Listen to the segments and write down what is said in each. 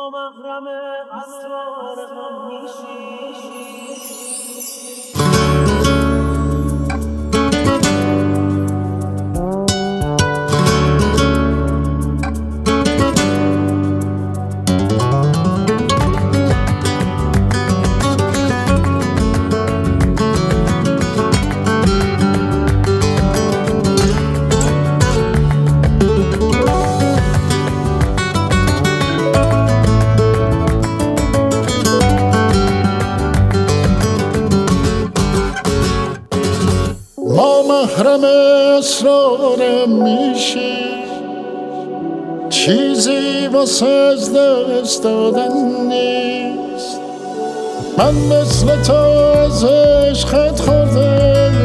محرم اسرار غم میشی. محرم اسرارم میشی، چیزی واسه از دست دادن نیست. من مثل تو از عشقت خوردم،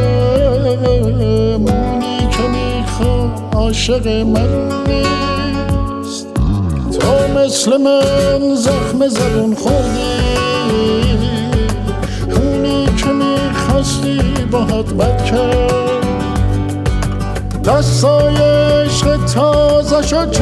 اونی که میخوام عاشق من نیست. تو مثل من زخم زبون خوردی، اونی که میخواستی باهات بد کرد. دستای عشق تازه شد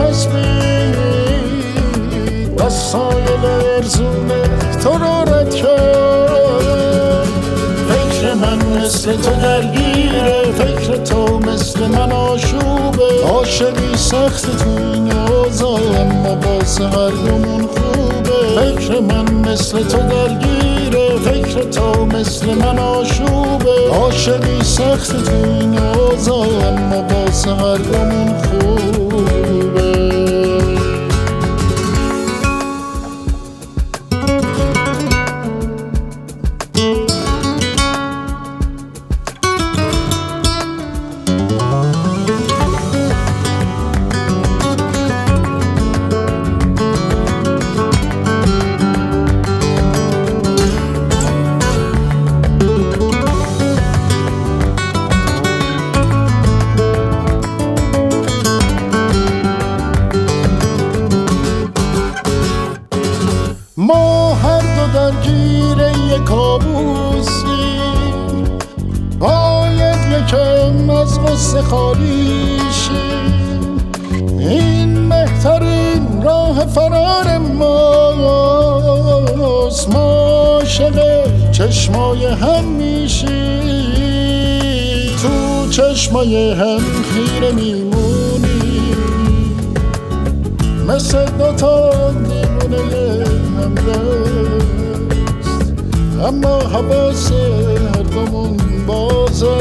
چسبید، دستای لرزونه تو رو رد کرد. فکر من مثل تو درگیره، فکر تو مثل من آشوبه. عاشقی سخت تو این اوضاع، اما واسه هر دومون خوبه. فکر من مثل تو درگیره، فکر تو مثل من آشوبه. عاشقی سخت تو این اوضاع، اما واسه هر دومون خوبه. ما هر دو درگیر یک کابوسیم، باید یکم از غصه خالی شیم. این بهترین راه فرار ماست، ما عاشق چشمای هم میشیم. تو چشمای هم خیره میمونیم، مثل دوتا دیوونه هم دست. اما حواس هر دومون بازه،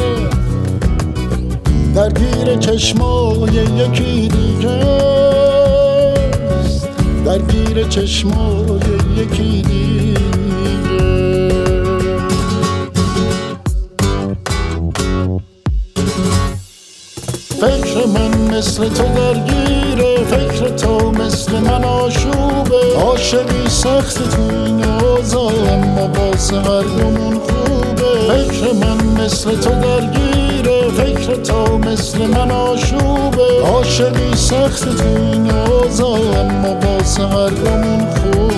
درگیر چشمای یکی دیگه است، درگیر چشمای یکی دیگه. فکر من مثل تو درگیره، فکر تو مثل من آشوبه. عاشقی سخت تو این اوضاع، اما واسه هر دومون خوبه. فکر من مثل تو درگیره، فکر تو مثل من آشوبه. عاشقی سخت تو این اوضاع، اما واسه هر دومون خوبه.